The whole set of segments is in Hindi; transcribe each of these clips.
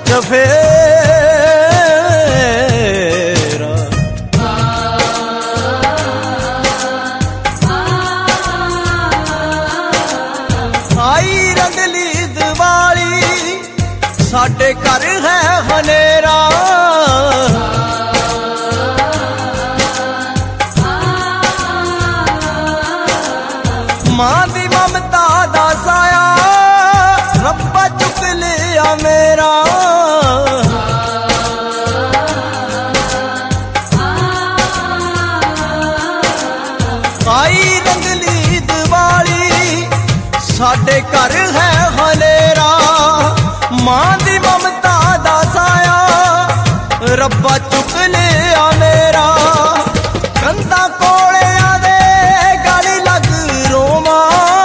चफेरा। आई रंगली दिवाली साडे घर है हनेरा। मां दी ममता दा साया रब्बा चुक लिया मेरा। आई रंगली दिवाली साडे घर है हनेरा। मां दी ममता दा साया रब्बा चुक लिया मेरा। कंधा कोले आदे गाली लग रोमा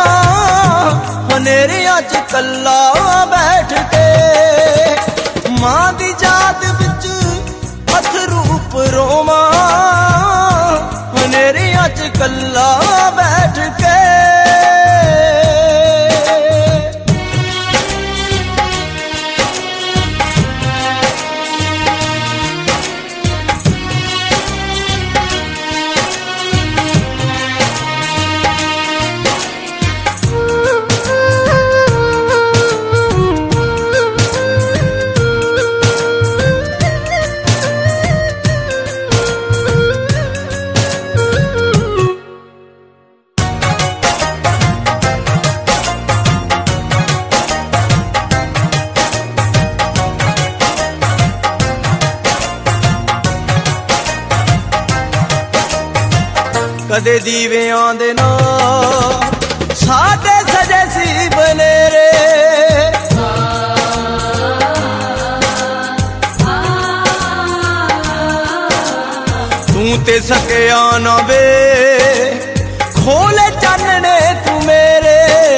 हनेरिया च कल्ला बैठ के। मां दी याद विच अथरूप रोमा हनेरिया च कल्ला बैठ के। कदे दीवियां दे नाल साडे सजे सी बनेरे। तू ते सकिया ना वे खोले चानने तू मेरे।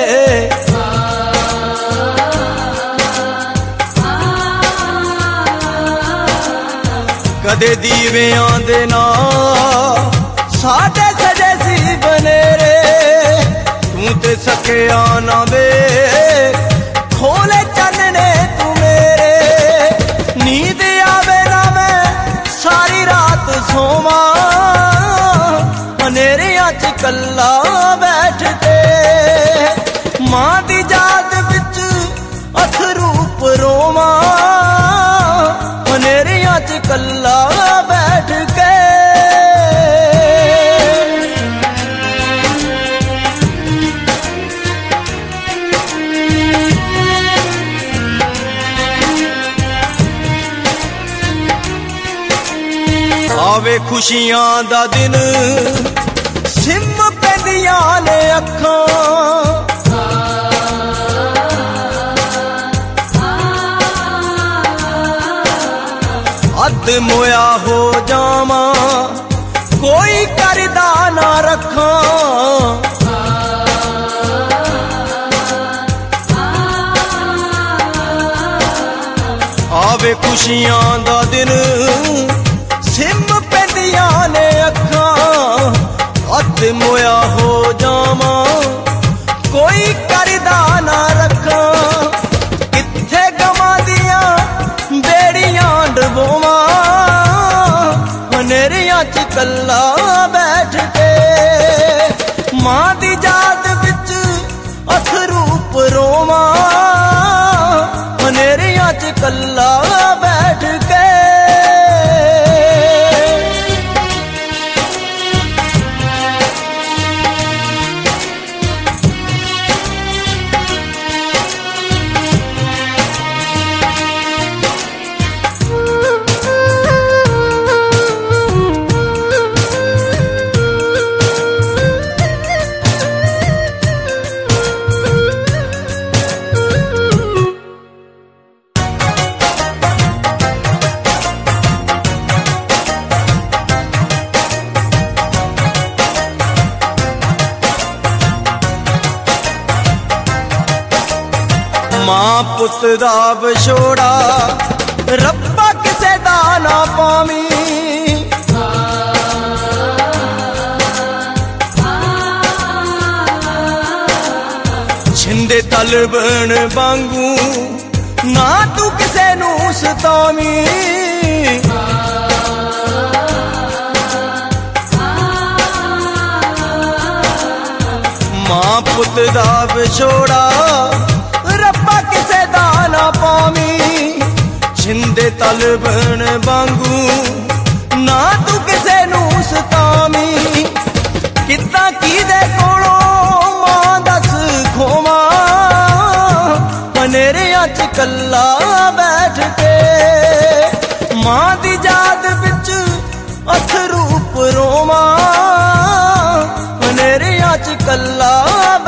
कदे दीवियां दे नाल साडे सजे सी बनेरे। तू ते सकिया ना वे खोले चानने तू मेरे। नींद आवे ना मैं सारी रात सोवा हनेरिया च कल्ला बैठ के। मां दी याद विच अथरूप रोवा हनेरिया च कल्ला बैठ के। आवे खुशियां दा दिन सिम पैंदियां ने अखां। अद मोया हो जावा कोई करदा ना रखां। आवे खुशियां दा दिन सिम पैंदियां ने अखां। अद मोया हो जावा कोई करदा ना रखां। किथे गवां दियां बेड़ियां डबोवां हनेरिया च कल्ला बैठ के। मां दी याद विच अथरूप रोवा हनेरिया च कल्ला बैठ के। मां पुत दा विछोड़ा रब्बा किसे दा ना पावी। छिंदे तलबन वांगू ना तू किसे नू सतावी। मां पुत दा विछोड़ा रब्बा किसे दा ना पावी। छिंदे तलबन वांगू ना तू किसे नू सतावी। कितना की दे कोलों मां दस खोवा हनेरियां च कल्ला बैठ के। मां दी याद विच अथरू रोवां हनेरियां च कल्ला